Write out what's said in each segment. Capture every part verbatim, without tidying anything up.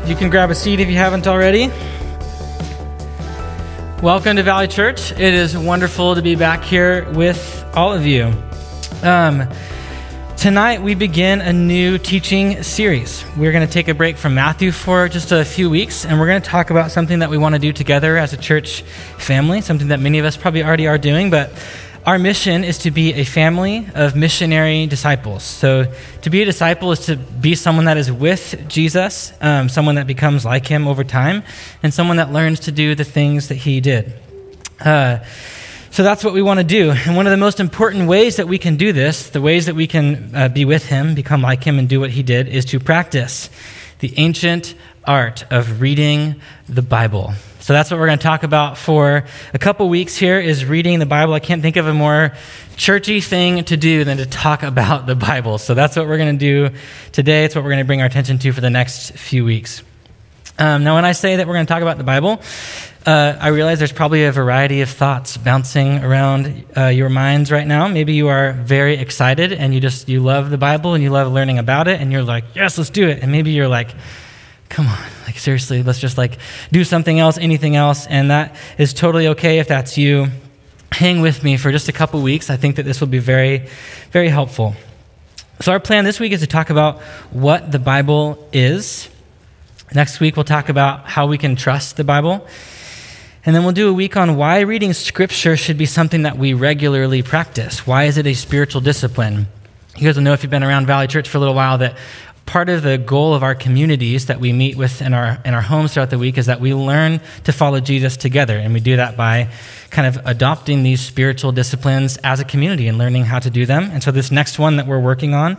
You can grab a seat if you haven't already. Welcome to Valley Church. It is wonderful to be back here with all of you. Um, tonight we begin a new teaching series. We're going to take a break from Matthew for just a few weeks, and we're going to talk about something that we want to do together as a church family, something that many of us probably already are doing, but our mission is to be a family of missionary disciples. So to be a disciple is to be someone that is with Jesus, um, someone that becomes like him over time, and someone that learns to do the things that he did. Uh, so that's what we want to do. And one of the most important ways that we can do this, the ways that we can uh, be with him, become like him, and do what he did, is to practice the ancient art of reading the Bible. So that's what we're going to talk about for a couple weeks here, is reading the Bible. I can't think of a more churchy thing to do than to talk about the Bible. So that's what we're going to do today. It's what we're going to bring our attention to for the next few weeks. Um, now, when I say that we're going to talk about the Bible, uh, I realize there's probably a variety of thoughts bouncing around uh, your minds right now. Maybe you are very excited and you just, you love the Bible and you love learning about it and you're like, yes, let's do it. And maybe you're like, come on, like seriously, let's just like do something else, anything else. And that is totally okay if that's you. Hang with me for just a couple weeks. I think that this will be very, very helpful. So our plan this week is to talk about what the Bible is. Next week, we'll talk about how we can trust the Bible. And then we'll do a week on why reading Scripture should be something that we regularly practice. Why is it a spiritual discipline? You guys will know if you've been around Valley Church for a little while that part of the goal of our communities that we meet with in our in our homes throughout the week is that we learn to follow Jesus together. And we do that by kind of adopting these spiritual disciplines as a community and learning how to do them. And so this next one that we're working on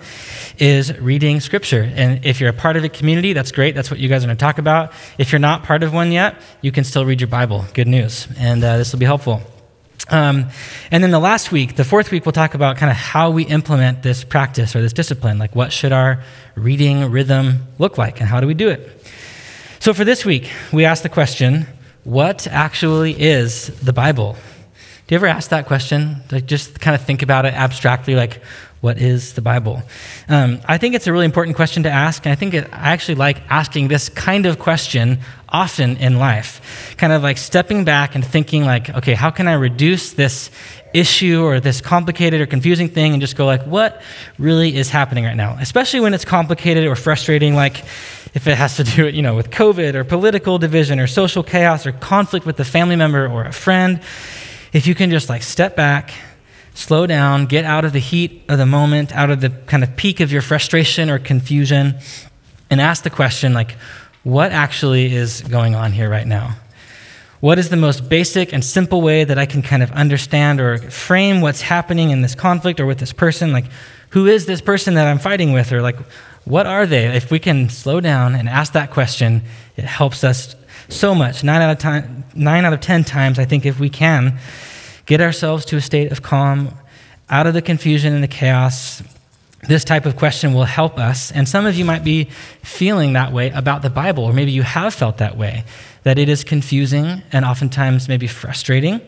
is reading Scripture. And if you're a part of a community, that's great. That's what you guys are going to talk about. If you're not part of one yet, you can still read your Bible. Good news. And uh, this will be helpful. Um, and then the last week, the fourth week, we'll talk about kind of how we implement this practice or this discipline. Like, what should our reading rhythm look like, and how do we do it? So for this week, we asked the question, what actually is the Bible? Do you ever ask that question? Like, just kind of think about it abstractly, like, what is the Bible? Um, I think it's a really important question to ask, and I think it, I actually like asking this kind of question often in life. Kind of like stepping back and thinking like, okay, how can I reduce this issue or this complicated or confusing thing and just go like, what really is happening right now? Especially when it's complicated or frustrating, like if it has to do, you know, with COVID or political division or social chaos or conflict with a family member or a friend. If you can just like step back, slow down, get out of the heat of the moment, out of the kind of peak of your frustration or confusion, and ask the question, like, what actually is going on here right now? What is the most basic and simple way that I can kind of understand or frame what's happening in this conflict or with this person? Like, who is this person that I'm fighting with? Or like, what are they? If we can slow down and ask that question, it helps us so much. Nine out of time, nine out of ten times, I think, if we can get ourselves to a state of calm, out of the confusion and the chaos, this type of question will help us. And some of you might be feeling that way about the Bible, or maybe you have felt that way, that it is confusing and oftentimes maybe frustrating.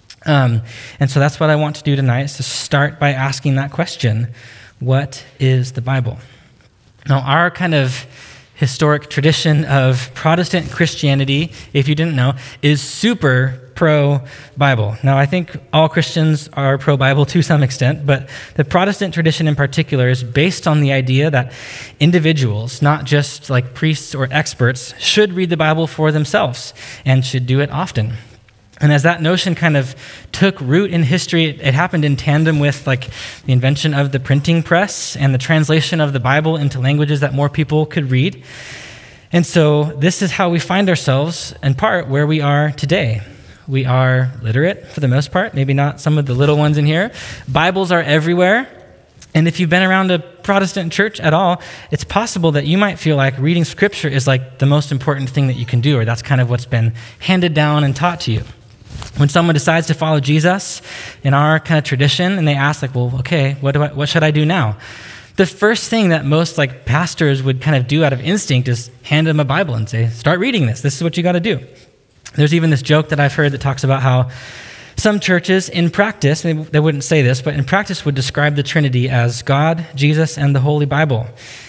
Um, and so that's what I want to do tonight, is to start by asking that question, what is the Bible? Now, our kind of historic tradition of Protestant Christianity, if you didn't know, is super pro-Bible. Now, I think all Christians are pro-Bible to some extent, but the Protestant tradition in particular is based on the idea that individuals, not just like priests or experts, should read the Bible for themselves and should do it often. And as that notion kind of took root in history, it, it happened in tandem with like the invention of the printing press and the translation of the Bible into languages that more people could read. And so this is how we find ourselves, in part, where we are today. We are literate for the most part, maybe not some of the little ones in here. Bibles are everywhere. And if you've been around a Protestant church at all, it's possible that you might feel like reading Scripture is like the most important thing that you can do, or that's kind of what's been handed down and taught to you. When someone decides to follow Jesus in our kind of tradition, and they ask like, well, okay, what do I, what should I do now? The first thing that most like pastors would kind of do out of instinct is hand them a Bible and say, start reading this. This is what you got to do. There's even this joke that I've heard that talks about how some churches in practice, they, they wouldn't say this, but in practice would describe the Trinity as God, Jesus, and the Holy Bible.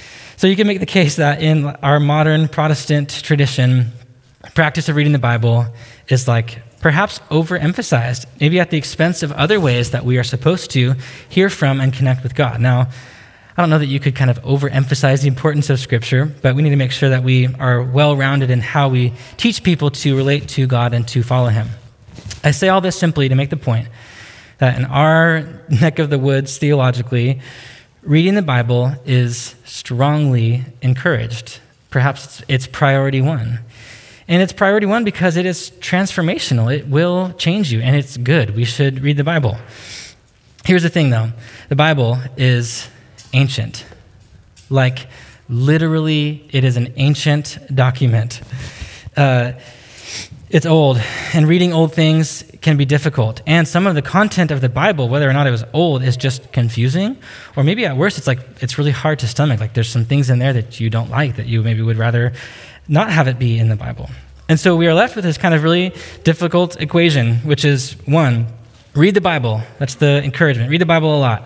So you can make the case that in our modern Protestant tradition, practice of reading the Bible is like perhaps overemphasized, maybe at the expense of other ways that we are supposed to hear from and connect with God. Now, I don't know that you could kind of overemphasize the importance of Scripture, but we need to make sure that we are well-rounded in how we teach people to relate to God and to follow him. I say all this simply to make the point that in our neck of the woods, theologically, reading the Bible is strongly encouraged. Perhaps it's, it's priority one. And it's priority one because it is transformational. It will change you, and it's good. We should read the Bible. Here's the thing, though. The Bible is ancient. Like, literally, it is an ancient document. Uh, it's old, and reading old things can be difficult. And some of the content of the Bible, whether or not it was old, is just confusing. Or maybe at worst, it's like it's really hard to stomach. Like there's some things in there that you don't like, that you maybe would rather not have it be in the Bible. And so we are left with this kind of really difficult equation, which is one, read the Bible. That's the encouragement. Read the Bible a lot.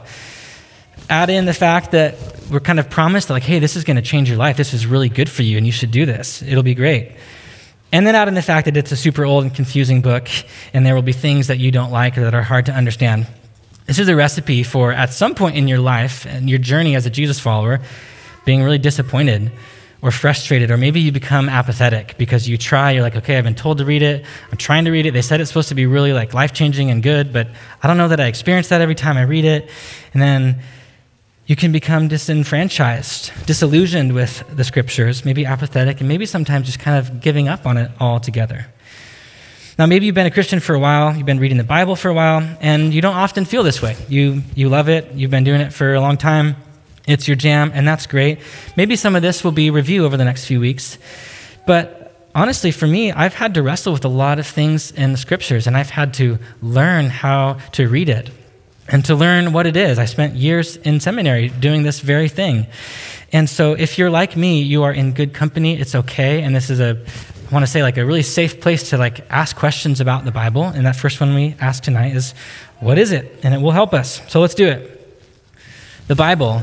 Add in the fact that we're kind of promised that, like, hey, this is going to change your life. This is really good for you, and you should do this. It'll be great. And then add in the fact that it's a super old and confusing book, and there will be things that you don't like or that are hard to understand. This is a recipe for, at some point in your life and your journey as a Jesus follower, being really disappointed or frustrated, or maybe you become apathetic because you try, you're like, okay, I've been told to read it, I'm trying to read it, they said it's supposed to be really like life-changing and good, but I don't know that I experience that every time I read it. And then you can become disenfranchised, disillusioned with the Scriptures, maybe apathetic, and maybe sometimes just kind of giving up on it altogether. Now, maybe you've been a Christian for a while, you've been reading the Bible for a while, and you don't often feel this way. You you love it, you've been doing it for a long time, it's your jam, and that's great. Maybe some of this will be review over the next few weeks, but honestly, for me, I've had to wrestle with a lot of things in the Scriptures, and I've had to learn how to read it and to learn what it is. I spent years in seminary doing this very thing. And so if you're like me, you are in good company, it's okay, and this is a, I want to say like a really safe place to like ask questions about the Bible, and that first one we ask tonight is, what is it? And it will help us, so let's do it. The Bible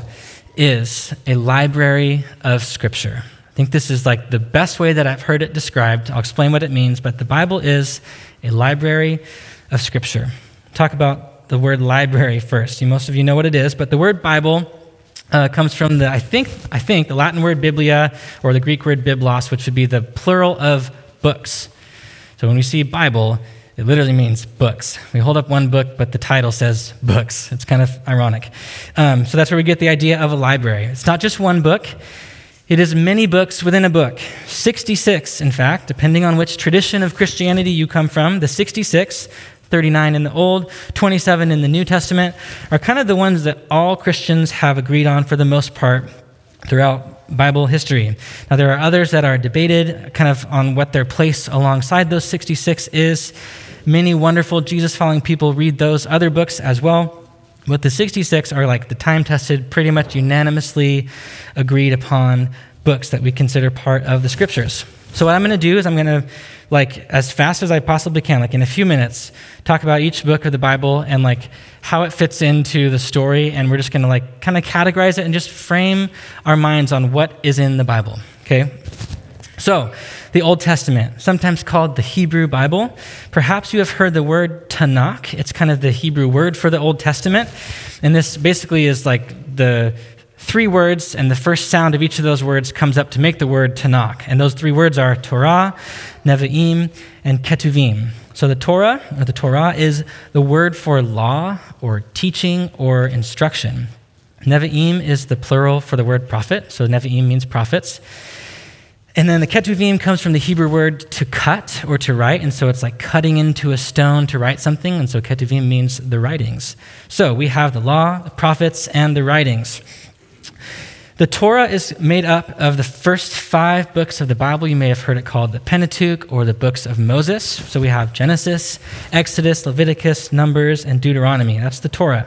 is a library of Scripture. I think this is like the best way that I've heard it described. I'll explain what it means, but the Bible is a library of Scripture. Talk about the word library first. You, most of you know what it is, but the word Bible uh, comes from the, I think, I think the Latin word biblia, or the Greek word biblos, which would be the plural of books. So when we see Bible, it literally means books. We hold up one book, but the title says books. It's kind of ironic. Um, so that's where we get the idea of a library. It's not just one book. It is many books within a book. sixty-six, in fact, depending on which tradition of Christianity you come from. The sixty-six, thirty-nine in the Old, twenty-seven in the New Testament, are kind of the ones that all Christians have agreed on for the most part throughout Bible history. Now, there are others that are debated kind of on what their place alongside those sixty-six is. Many wonderful Jesus-following people read those other books as well. But the sixty-six are like the time-tested, pretty much unanimously agreed upon books that we consider part of the Scriptures. So what I'm going to do is I'm going to, like, as fast as I possibly can, like in a few minutes, talk about each book of the Bible and like how it fits into the story, and we're just going to like kind of categorize it and just frame our minds on what is in the Bible, okay? So, the Old Testament, sometimes called the Hebrew Bible. Perhaps you have heard the word Tanakh. It's kind of the Hebrew word for the Old Testament, and this basically is like the three words, and the first sound of each of those words comes up to make the word Tanakh. And those three words are Torah, Nevi'im, and Ketuvim. So the Torah, or the Torah, is the word for law, or teaching, or instruction. Nevi'im is the plural for the word prophet, so Nevi'im means prophets. And then the Ketuvim comes from the Hebrew word to cut, or to write, and so it's like cutting into a stone to write something, and so Ketuvim means the writings. So we have the law, the prophets, and the writings. The Torah is made up of the first five books of the Bible. You may have heard it called the Pentateuch, or the books of Moses. So we have Genesis, Exodus, Leviticus, Numbers, and Deuteronomy. That's the Torah.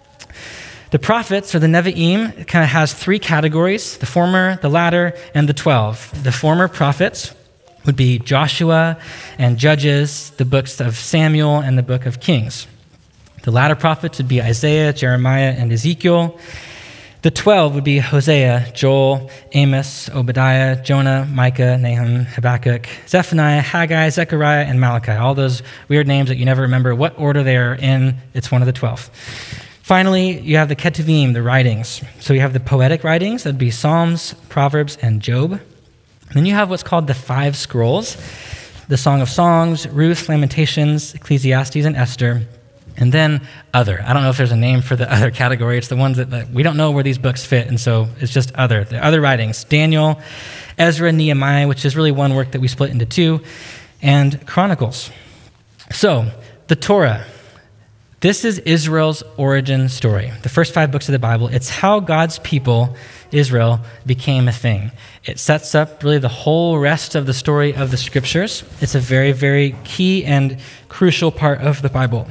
The prophets, or the Nevi'im, kind of has three categories: the former, the latter, and the twelve. The former prophets would be Joshua and Judges, the books of Samuel, and the book of Kings. The latter prophets would be Isaiah, Jeremiah, and Ezekiel. The twelve would be Hosea, Joel, Amos, Obadiah, Jonah, Micah, Nahum, Habakkuk, Zephaniah, Haggai, Zechariah, and Malachi. All those weird names that you never remember what order they are in. It's one of the twelve. Finally, you have the Ketuvim, the writings. So you have the poetic writings. That'd be Psalms, Proverbs, and Job. Then you have what's called the five scrolls, the Song of Songs, Ruth, Lamentations, Ecclesiastes, and Esther. And then other. I don't know if there's a name for the other category. It's the ones that, that we don't know where these books fit, and so it's just other. The other writings, Daniel, Ezra, Nehemiah, which is really one work that we split into two, and Chronicles. So, the Torah. This is Israel's origin story. The first five books of the Bible. It's how God's people, Israel, became a thing. It sets up really the whole rest of the story of the scriptures. It's a very, very key and crucial part of the Bible.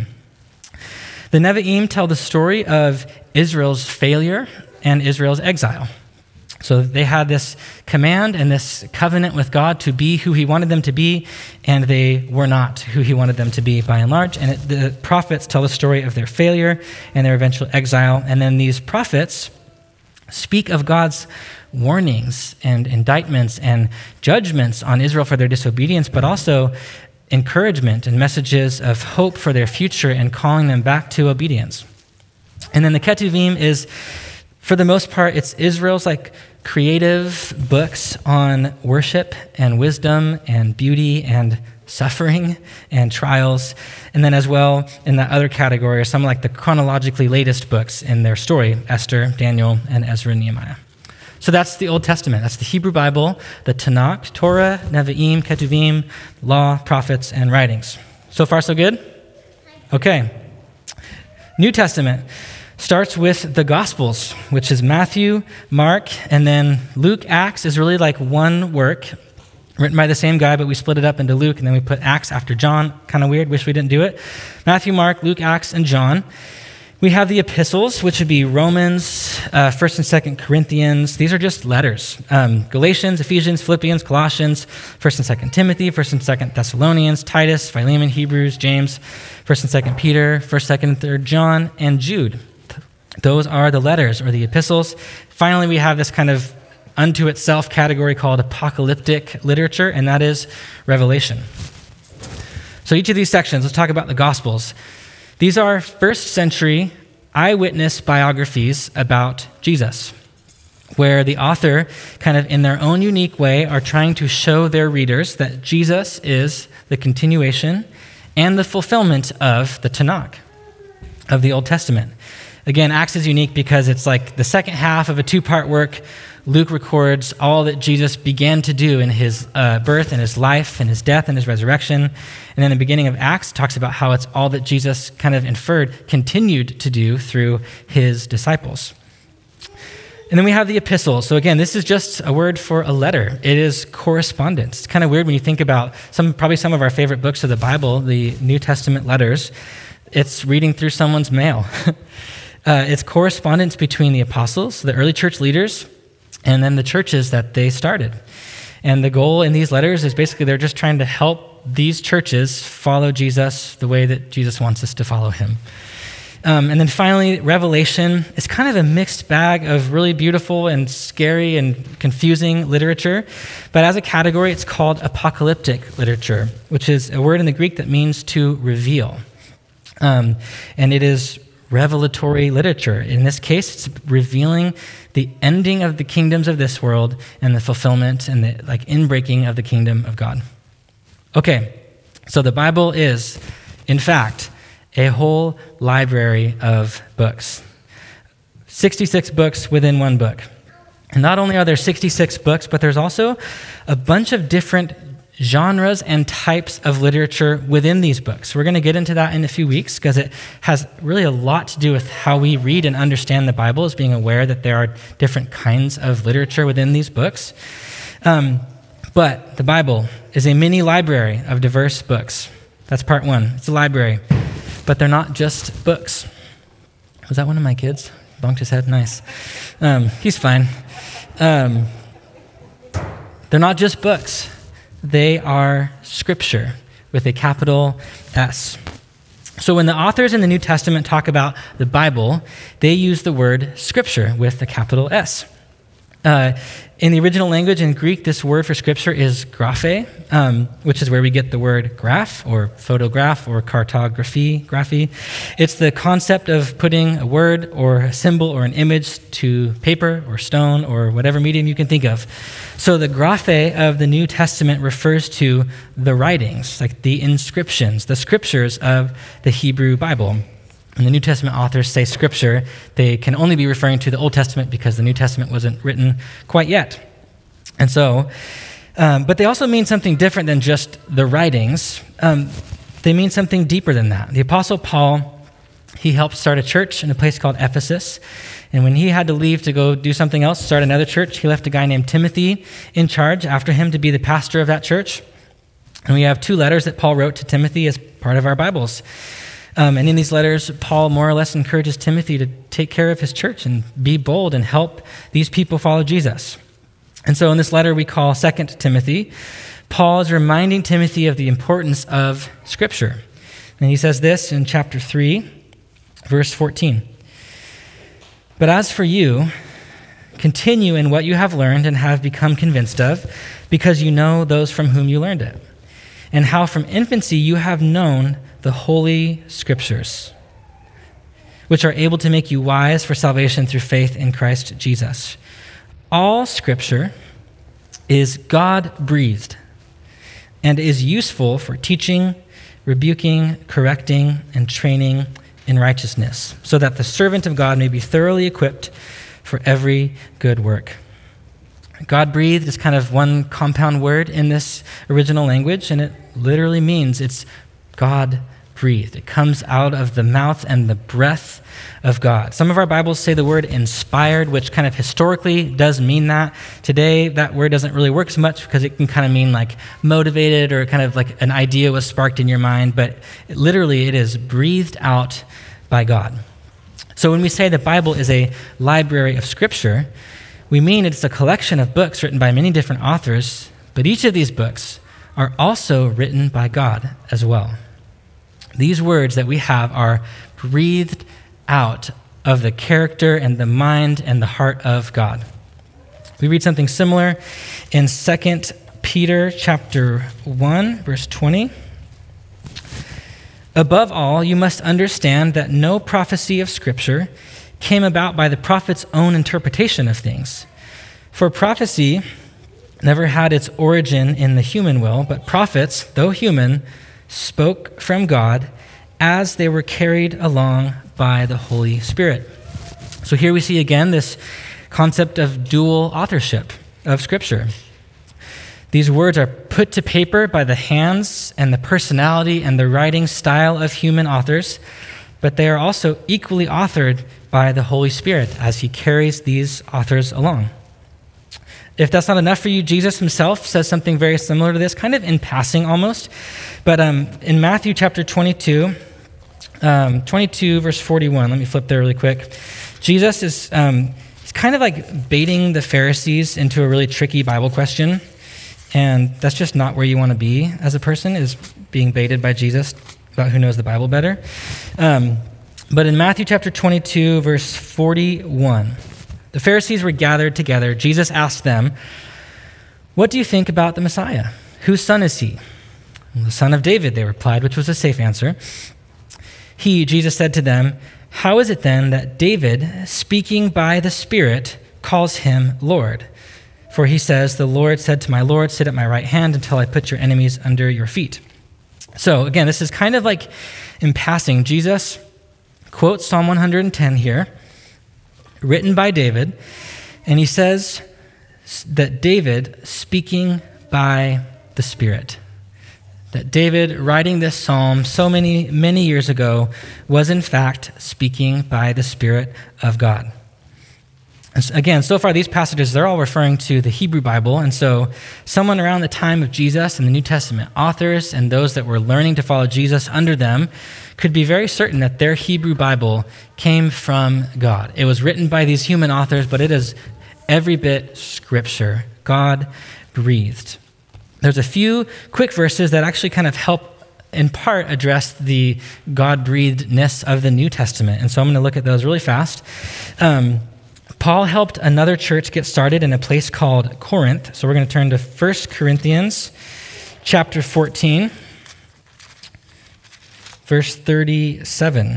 The Nevi'im tell the story of Israel's failure and Israel's exile. So they had this command and this covenant with God to be who he wanted them to be, and they were not who he wanted them to be by and large. And it, the prophets tell the story of their failure and their eventual exile. And then these prophets speak of God's warnings and indictments and judgments on Israel for their disobedience, but also encouragement and messages of hope for their future and calling them back to obedience. And then the Ketuvim is, for the most part, it's Israel's like creative books on worship and wisdom and beauty and suffering and trials. And then as well, in that other category are some like the chronologically latest books in their story, Esther, Daniel, and Ezra and Nehemiah. So that's the Old Testament. That's the Hebrew Bible, the Tanakh, Torah, Nevi'im, Ketuvim, Law, Prophets, and Writings. So far, so good? Okay. New Testament starts with the Gospels, which is Matthew, Mark, and then Luke, Acts is really like one work written by the same guy, but we split it up into Luke, and then we put Acts after John. Kind of weird. Wish we didn't do it. Matthew, Mark, Luke, Acts, and John. We have the epistles, which would be Romans, uh, First and Second Corinthians. These are just letters. Um, Galatians, Ephesians, Philippians, Colossians, First and Second Timothy, First and Second Thessalonians, Titus, Philemon, Hebrews, James, First and Second Peter, First, Second, and Third John, and Jude. Those are the letters or the epistles. Finally, we have this kind of unto itself category called apocalyptic literature, and that is Revelation. So each of these sections, let's talk about the Gospels. These are first century eyewitness biographies about Jesus, where the author, kind of in their own unique way, are trying to show their readers that Jesus is the continuation and the fulfillment of the Tanakh, of the Old Testament. Again, Acts is unique because it's like the second half of a two-part work. Luke records all that Jesus began to do in his uh, birth and his life and his death and his resurrection. And then the beginning of Acts talks about how it's all that Jesus kind of inferred continued to do through his disciples. And then we have the epistles. So again, this is just a word for a letter. It is correspondence. It's kind of weird when you think about some, probably some of our favorite books of the Bible, the New Testament letters. It's reading through someone's mail. uh, it's correspondence between the apostles, the early church leaders, and then the churches that they started. And the goal in these letters is basically they're just trying to help these churches follow Jesus the way that Jesus wants us to follow him. Um, and then finally, Revelation is kind of a mixed bag of really beautiful and scary and confusing literature. But as a category, it's called apocalyptic literature, which is a word in the Greek that means to reveal. Um, and it is revelatory literature. In this case, it's revealing the ending of the kingdoms of this world and the fulfillment and the like inbreaking of the kingdom of God. Okay, so the Bible is, in fact, a whole library of books. sixty-six books within one book. And not only are there sixty-six books, but there's also a bunch of different genres and types of literature within these books. We're going to get into that in a few weeks because it has really a lot to do with how we read and understand the Bible, is being aware that there are different kinds of literature within these books. Um, but the Bible is a mini library of diverse books. That's part one. It's a library. But they're not just books. Was that one of my kids? Bonked his head? Nice. Um, he's fine. Um, they're not just books. They are scripture with a capital S. So when the authors in the New Testament talk about the Bible, they use the word scripture with a capital S. Uh, in the original language, in Greek, this word for scripture is graphe, um, which is where we get the word graph or photograph or cartography, graphy. It's the concept of putting a word or a symbol or an image to paper or stone or whatever medium you can think of. So the graphe of the New Testament refers to the writings, like the inscriptions, the scriptures of the Hebrew Bible. When the New Testament authors say scripture, they can only be referring to the Old Testament because the New Testament wasn't written quite yet. And so, um, but they also mean something different than just the writings. Um, they mean something deeper than that. The Apostle Paul, he helped start a church in a place called Ephesus. And when he had to leave to go do something else, start another church, he left a guy named Timothy in charge after him to be the pastor of that church. And we have two letters that Paul wrote to Timothy as part of our Bibles. Um, and in these letters, Paul more or less encourages Timothy to take care of his church and be bold and help these people follow Jesus. And so in this letter we call Second Timothy, Paul is reminding Timothy of the importance of Scripture. And he says this in chapter three, verse fourteen. But as for you, continue in what you have learned and have become convinced of, because you know those from whom you learned it, and how from infancy you have known the Holy Scriptures, which are able to make you wise for salvation through faith in Christ Jesus. All Scripture is God-breathed and is useful for teaching, rebuking, correcting, and training in righteousness, so that the servant of God may be thoroughly equipped for every good work. God-breathed is kind of one compound word in this original language, and it literally means it's God-breathed. It comes out of the mouth and the breath of God. Some of our Bibles say the word inspired, which kind of historically does mean that. Today, that word doesn't really work as much because it can kind of mean like motivated or kind of like an idea was sparked in your mind, but it, literally it is breathed out by God. So when we say the Bible is a library of Scripture, we mean it's a collection of books written by many different authors, but each of these books are also written by God as well. These words that we have are breathed out of the character and the mind and the heart of God. We read something similar in Second Peter chapter one, verse twenty. Above all, you must understand that no prophecy of Scripture came about by the prophet's own interpretation of things. For prophecy never had its origin in the human will, but prophets, though human, spoke from God as they were carried along by the Holy Spirit. So here we see again this concept of dual authorship of Scripture. These words are put to paper by the hands and the personality and the writing style of human authors, but they are also equally authored by the Holy Spirit as he carries these authors along. If that's not enough for you, Jesus himself says something very similar to this, kind of in passing almost. But um, in Matthew chapter twenty-two, um, twenty-two verse forty-one, let me flip there really quick. Jesus is um, he's kind of like baiting the Pharisees into a really tricky Bible question. And that's just not where you want to be as a person, is being baited by Jesus about who knows the Bible better. Um, but in Matthew chapter twenty-two, verse forty-one, the Pharisees were gathered together. Jesus asked them, "What do you think about the Messiah? Whose son is he?" "The son of David," they replied, which was a safe answer. He, Jesus, said to them, "How is it then that David, speaking by the Spirit, calls him Lord? For he says, 'The Lord said to my Lord, sit at my right hand until I put your enemies under your feet.'" So again, this is kind of like in passing. Jesus quotes Psalm one hundred ten here, written by David, and he says that David, speaking by the Spirit, that David, writing this psalm so many, many years ago, was in fact speaking by the Spirit of God. And again, so far these passages, they're all referring to the Hebrew Bible, and so someone around the time of Jesus and the New Testament authors and those that were learning to follow Jesus under them could be very certain that their Hebrew Bible came from God. It was written by these human authors, but it is every bit Scripture, God-breathed. There's a few quick verses that actually kind of help in part address the God-breathedness of the New Testament. And so I'm going to look at those really fast. Um, Paul helped another church get started in a place called Corinth. So we're going to turn to First Corinthians chapter fourteen, verse thirty-seven.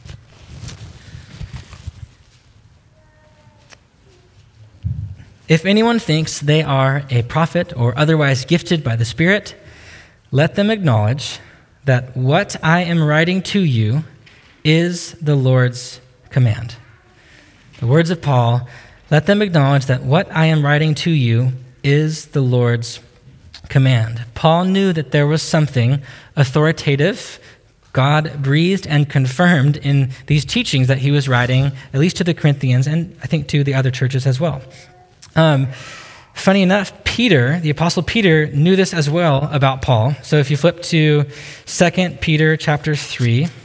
If anyone thinks they are a prophet or otherwise gifted by the Spirit, let them acknowledge that what I am writing to you is the Lord's command. The words of Paul, let them acknowledge that what I am writing to you is the Lord's command. Paul knew that there was something authoritative, God breathed and confirmed in these teachings that he was writing, at least to the Corinthians, and I think to the other churches as well. Um, funny enough, Peter, the Apostle Peter, knew this as well about Paul. So if you flip to Second Peter chapter three, you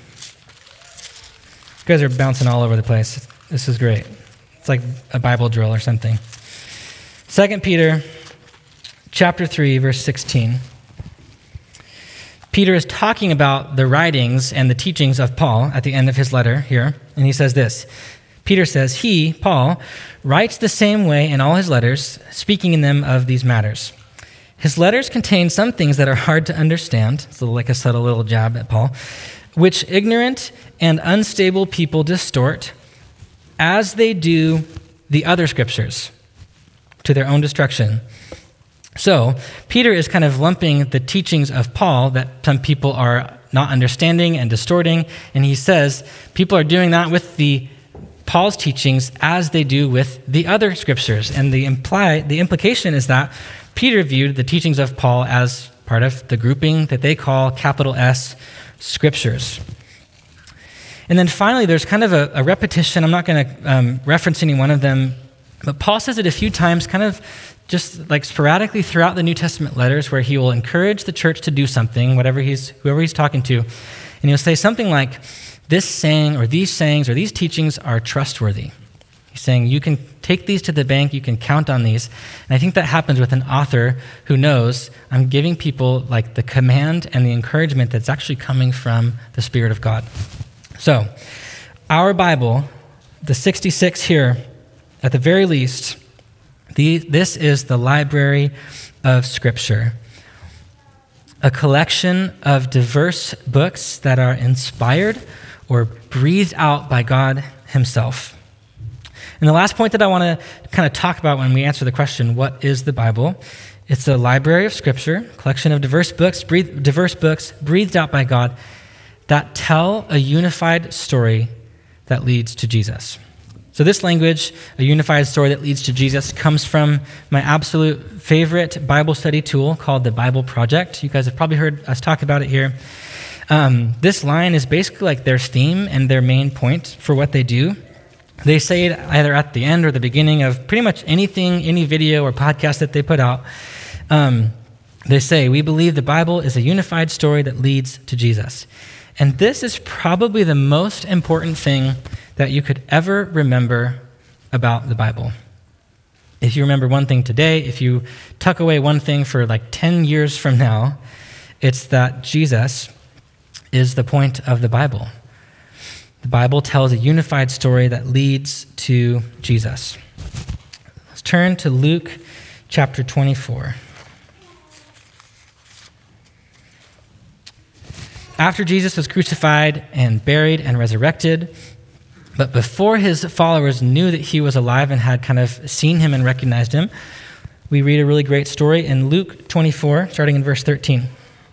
guys are bouncing all over the place. This is great. It's like a Bible drill or something. Second Peter chapter three, verse sixteen. Peter is talking about the writings and the teachings of Paul at the end of his letter here, and he says this. Peter says, he, Paul, writes the same way in all his letters, speaking in them of these matters. His letters contain some things that are hard to understand, so like a subtle little jab at Paul, which ignorant and unstable people distort, as they do the other scriptures, to their own destruction. So, Peter is kind of lumping the teachings of Paul that some people are not understanding and distorting, and he says people are doing that with the Paul's teachings as they do with the other scriptures. And the imply the implication is that Peter viewed the teachings of Paul as part of the grouping that they call capital S scriptures. And then finally, there's kind of a, a repetition. I'm not going to um, reference any one of them, but Paul says it a few times, kind of just like sporadically throughout the New Testament letters, where he will encourage the church to do something, whatever he's, whoever he's talking to, and he'll say something like, this saying or these sayings or these teachings are trustworthy. He's saying you can take these to the bank, you can count on these. And I think that happens with an author who knows I'm giving people like the command and the encouragement that's actually coming from the Spirit of God. So, our Bible, the sixty-six here, at the very least, the, this is the library of Scripture. A collection of diverse books that are inspired or breathed out by God himself. And the last point that I want to kind of talk about when we answer the question, what is the Bible? It's a library of Scripture, a collection of diverse books, breathed, diverse books breathed out by God that tell a unified story that leads to Jesus. So this language, a unified story that leads to Jesus, comes from my absolute favorite Bible study tool called the Bible Project. You guys have probably heard us talk about it here. Um, this line is basically like their theme and their main point for what they do. They say it either at the end or the beginning of pretty much anything, any video or podcast that they put out. Um, they say, we believe the Bible is a unified story that leads to Jesus. And this is probably the most important thing that you could ever remember about the Bible. If you remember one thing today, if you tuck away one thing for like ten years from now, it's that Jesus is the point of the Bible. The Bible tells a unified story that leads to Jesus. Let's turn to Luke chapter twenty-four. After Jesus was crucified and buried and resurrected, but before his followers knew that he was alive and had kind of seen him and recognized him, we read a really great story in Luke twenty-four, starting in verse thirteen.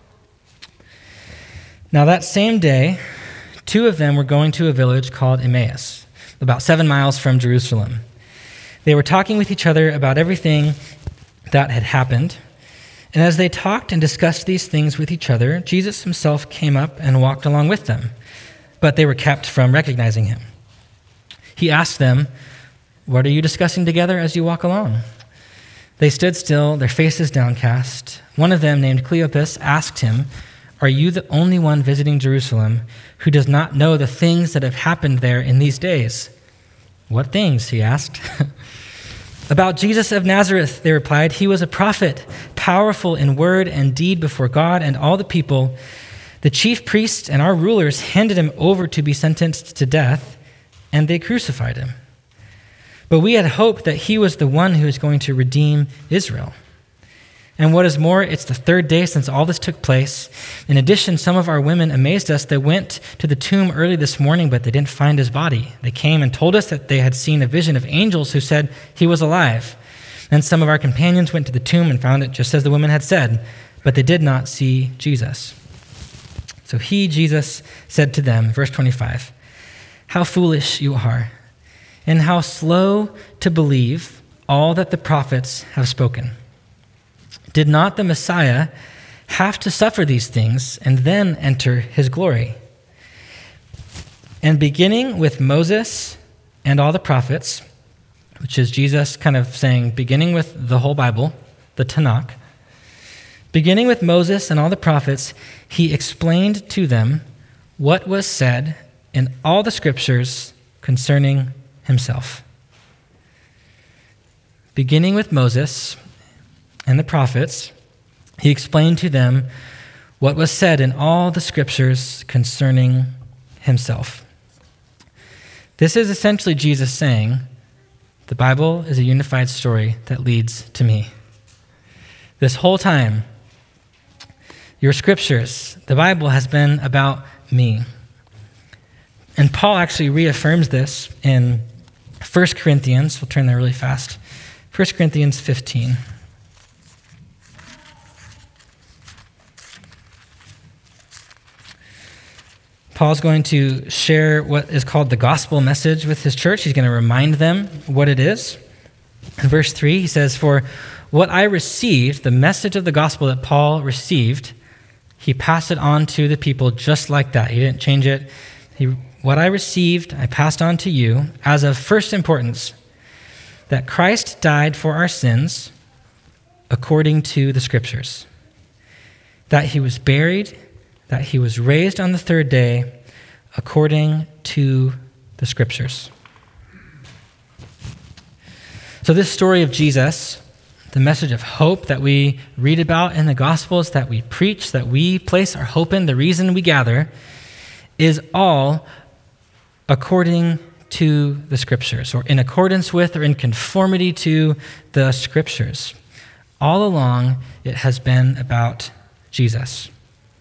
Now that same day, two of them were going to a village called Emmaus, about seven miles from Jerusalem. They were talking with each other about everything that had happened. And as they talked and discussed these things with each other, Jesus himself came up and walked along with them, but they were kept from recognizing him. He asked them, "What are you discussing together as you walk along?" They stood still, their faces downcast. One of them, named Cleopas, asked him, "Are you the only one visiting Jerusalem who does not know the things that have happened there in these days?" "What things?" he asked. "About Jesus of Nazareth," they replied. "He was a prophet, powerful in word and deed before God and all the people. The chief priests and our rulers handed him over to be sentenced to death, and they crucified him. But we had hoped that he was the one who was going to redeem Israel. And what is more, it's the third day since all this took place. In addition, some of our women amazed us. They went to the tomb early this morning, but they didn't find his body. They came and told us that they had seen a vision of angels who said he was alive. Then some of our companions went to the tomb and found it just as the women had said, but they did not see Jesus. So he, Jesus, said to them, verse twenty-five, "How foolish you are, and how slow to believe all that the prophets have spoken. Did not the Messiah have to suffer these things and then enter his glory? And beginning with Moses and all the prophets," which is Jesus kind of saying, beginning with the whole Bible, the Tanakh, "beginning with Moses and all the prophets, he explained to them what was said in all the scriptures concerning himself." Beginning with Moses and the prophets, he explained to them what was said in all the scriptures concerning himself. This is essentially Jesus saying, the Bible is a unified story that leads to me. This whole time, your scriptures, the Bible has been about me. And Paul actually reaffirms this in First Corinthians. We'll turn there really fast. First Corinthians fifteen. Paul's going to share what is called the gospel message with his church. He's going to remind them what it is. In verse three, he says, "For what I received," the message of the gospel that Paul received, he passed it on to the people just like that. He didn't change it. He, "What I received, I passed on to you as of first importance, that Christ died for our sins according to the scriptures, that he was buried, that he was raised on the third day according to the scriptures." So this story of Jesus, the message of hope that we read about in the Gospels, that we preach, that we place our hope in, the reason we gather, is all according to the scriptures, or in accordance with or in conformity to the scriptures. All along, it has been about Jesus.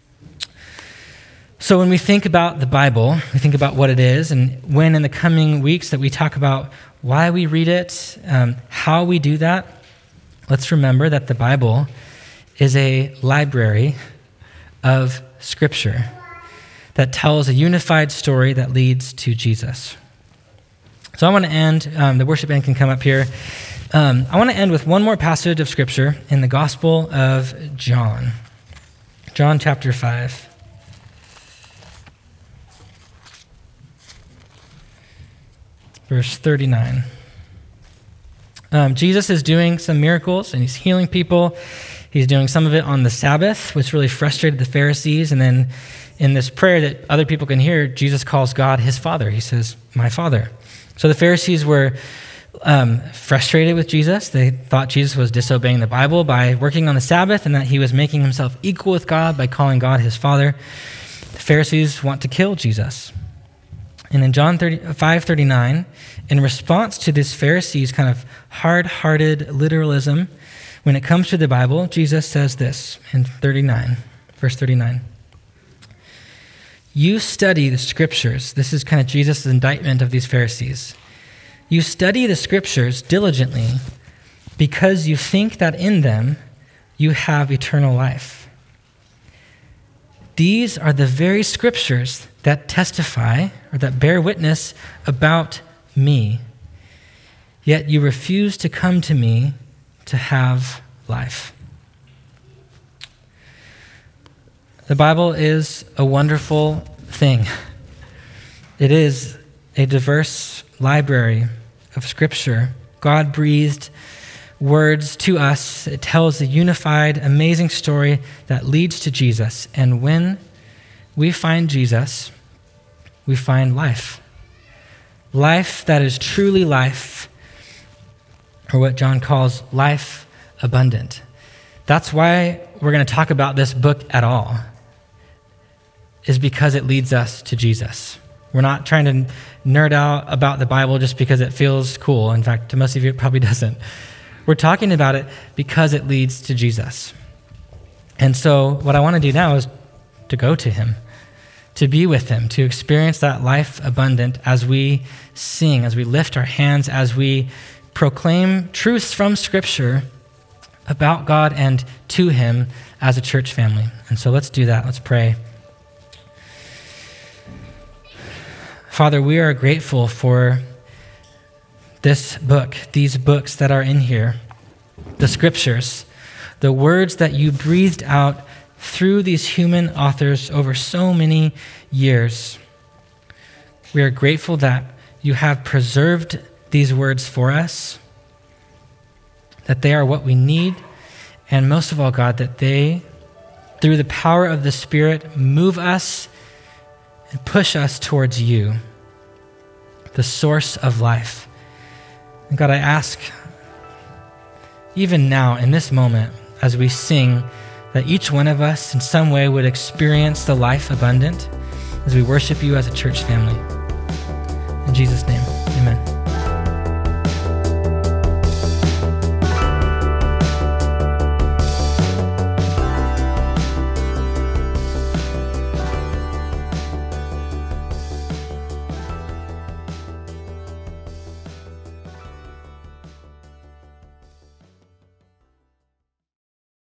So when we think about the Bible, we think about what it is, and when in the coming weeks that we talk about why we read it, um, how we do that, let's remember that the Bible is a library of Scripture that tells a unified story that leads to Jesus. So I want to end, um, the worship band can come up here. Um, I want to end with one more passage of Scripture in the Gospel of John. John chapter five. Verse thirty-nine. Um, Jesus is doing some miracles, and he's healing people. He's doing some of it on the Sabbath, which really frustrated the Pharisees. And then in this prayer that other people can hear, Jesus calls God his Father. He says, "My Father." So the Pharisees were um, frustrated with Jesus. They thought Jesus was disobeying the Bible by working on the Sabbath, and that he was making himself equal with God by calling God his Father. The Pharisees want to kill Jesus. And in John five thirty-nine, in response to this Pharisees' kind of hard-hearted literalism, when it comes to the Bible, Jesus says this in thirty-nine, verse thirty-nine. "You study the scriptures." This is kind of Jesus' indictment of these Pharisees. "You study the scriptures diligently because you think that in them you have eternal life. These are the very scriptures that testify or that bear witness about me. Yet you refuse to come to me to have life." The Bible is a wonderful thing. It is a diverse library of Scripture, God-breathed words to us. It tells a unified, amazing story that leads to Jesus. And when we find Jesus, we find life. Life that is truly life, or what John calls life abundant. That's why we're going to talk about this book at all. is because it leads us to Jesus. We're not trying to nerd out about the Bible just because it feels cool. In fact, to most of you, it probably doesn't. We're talking about it because it leads to Jesus. And so what I want to do now is to go to him, to be with him, to experience that life abundant as we sing, as we lift our hands, as we proclaim truths from Scripture about God and to him as a church family. And so let's do that. Let's pray. Father, we are grateful for this book, these books that are in here, the Scriptures, the words that you breathed out through these human authors over so many years. We are grateful that you have preserved these words for us, that they are what we need, and most of all, God, that they, through the power of the Spirit, move us and push us towards you, the source of life. And God, I ask, even now, in this moment, as we sing, that each one of us in some way would experience the life abundant as we worship you as a church family. In Jesus' name.